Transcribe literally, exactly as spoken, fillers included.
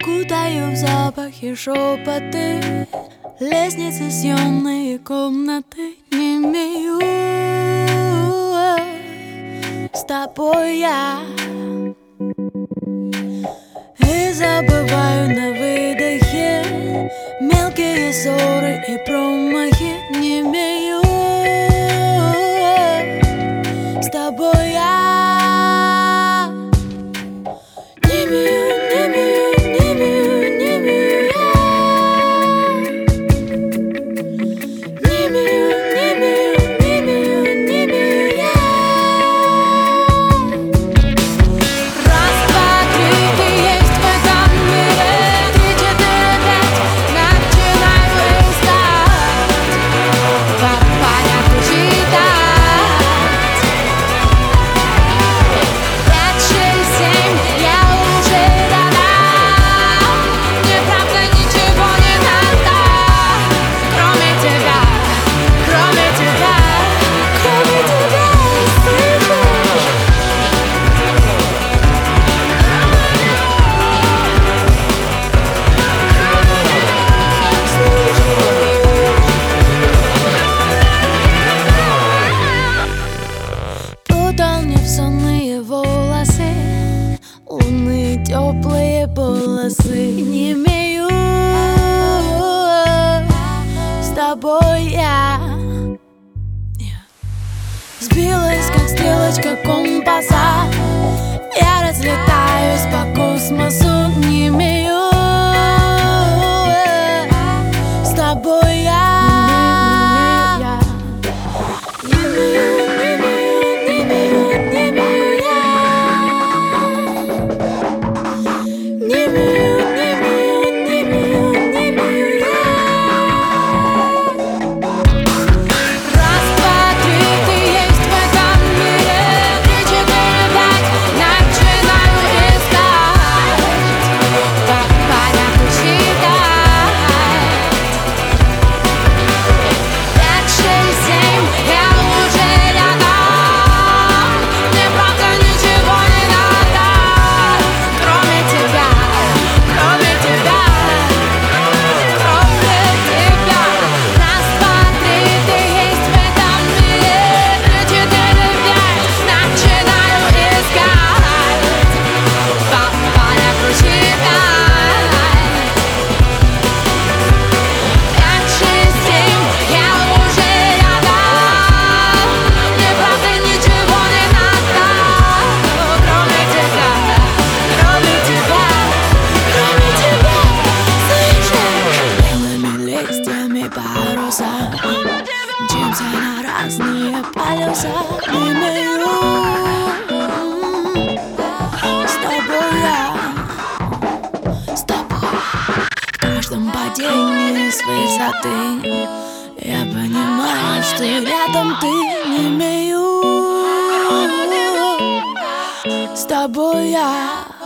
Кутаю в запахи шепоты, лестницы, съемные комнаты. Не имею с тобой я, и забываю на выдохе мелкие ссоры и промахи. Не имею с тобой я, не имею, не имею, не имею, не имею я, не имею, не имею, не имею, не имею я. Раз, два, три, ты есть в этом мире. Три, четыре, пять, начинаю искать, по порядку считать. Пять, шесть, семь, я уже рядом. Мне правда ничего не надо, кроме тебя, кроме тебя, кроме тебя, слышишь? Путал мне в сонные волосы лунные теплые полосы. Не имею с тобой я, сбилась как стрелочка компаса. Я разлетаюсь по космосу. Не имею с тобой я, не имею, не имею, не имею, не имею я, не имею, не имею, не имею, не имею я. Раз, два, три, ты есть в этом мире. Три, четыре, пять, начинаю искать, по порядку считать. Пять, шесть, семь, я уже рядом. Мне правда ничего не надо, кроме тебя, кроме тебя, кроме тебя. Раз, два, три, ты есть в этом мире. Три, четыре, пять, начинаю искать, по порядку считать. Пять, шесть, семь, я уже рядом. Мне правда ничего не надо, кроме тебя, кроме тебя, кроме тебя, слышишь? Белыми листьями паруса, мчимся на разные полюса. Не имею с тобой я, с тобой. В каждом падении с высоты я понимаю, что рядом ты. Не имею с тобой я.